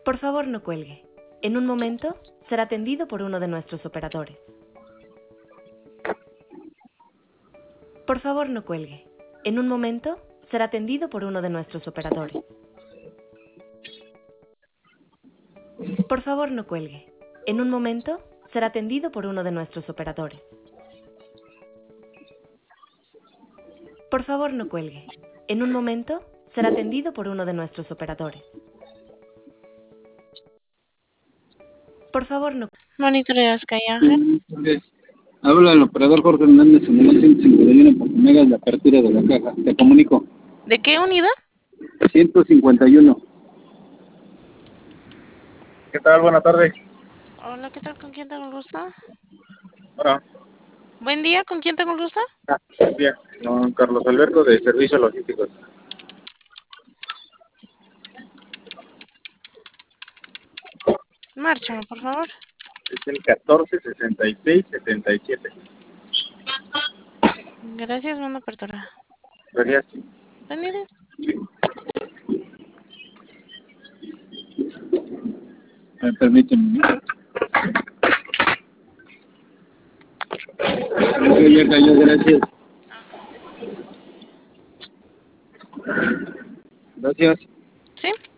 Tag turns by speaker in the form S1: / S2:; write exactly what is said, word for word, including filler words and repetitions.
S1: Por favor, no cuelgue. En un momento será atendido por uno de nuestros operadores. Por favor, no cuelgue. En un momento será atendido por uno de nuestros operadores. Por favor, no cuelgue. En un momento será atendido por uno de nuestros operadores. Por favor, no cuelgue. En un momento será atendido por uno de nuestros operadores. Por favor, no.
S2: Monitorea Sky Ángel.
S3: Entonces, habla el operador Jorge Hernández en el ciento cincuenta y uno por megas de apertura de la caja. Te comunico.
S2: ¿De qué unidad?
S3: ciento cincuenta y uno.
S4: ¿Qué tal? Buenas tardes.
S2: Hola, ¿qué tal? ¿Con quién tengo el gusto?
S4: Hola.
S2: Buen día, ¿con quién tengo el gusto?
S4: Ah, bien. Don Carlos Alberto de Servicios Logísticos.
S2: Márchame, por favor.
S4: Es el catorce sesenta y seis setenta y siete.
S2: Gracias, manda apertura.
S4: Gracias.
S2: ¿Dónde?
S3: Me permiten. Ya cayó, gracias. Gracias.
S2: ¿Sí?